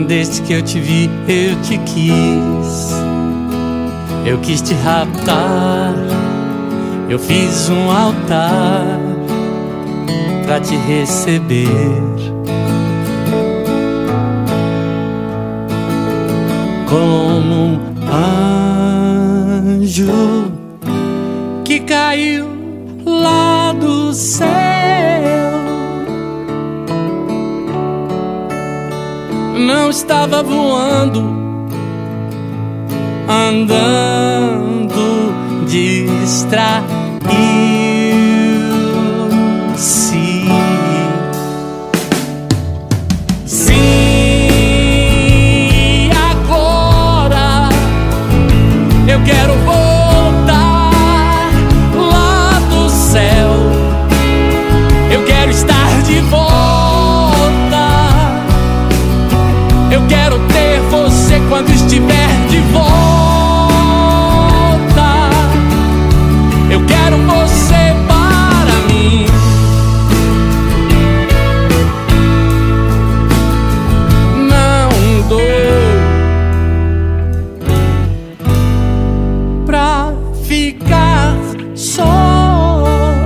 Desde que eu te vi, eu te quis. Eu quis te raptar. Eu fiz um altar pra te receber. Como um anjo que caiu lá do céu. Não estava voando, andando, distraiu-se. Sim, agora eu quero voltar lá do céu. Eu quero estar de volta. Eu quero ter você quando estiver de volta. Eu quero você para mim. Não dou pra ficar só.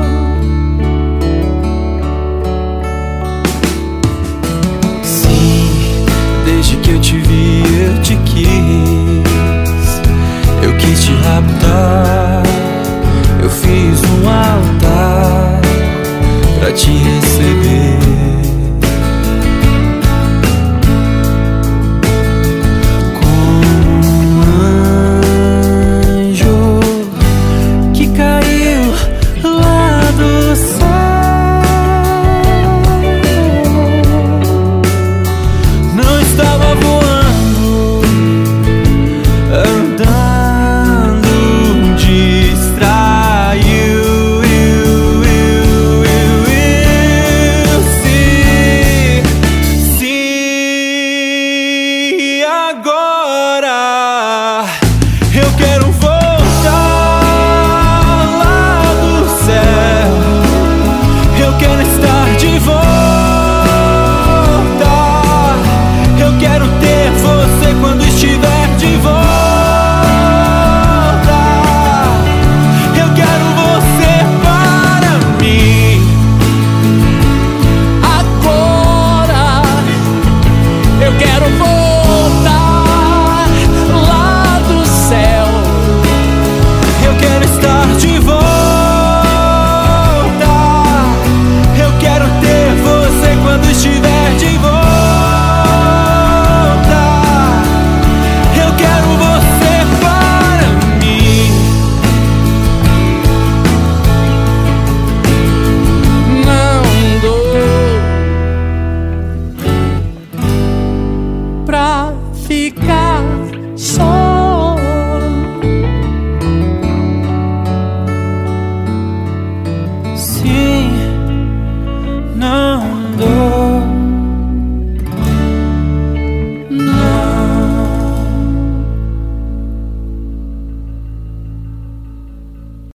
Sim, desde que eu te vi, eu te quis. Eu quis te raptar. Eu fiz um altar pra te receber. Como um anjo que caiu lá do céu. Não estava voando, andando, sim, agora eu quero voltar lá do céu. Eu quero estar de volta. Eu quero ter você quando estiver de volta. Eu quero você para mim. Agora eu quero voltar lá do céu. Eu quero estar de volta. Eu quero ter você quando estiver de volta. Eu quero você para mim. Não dou pra ficar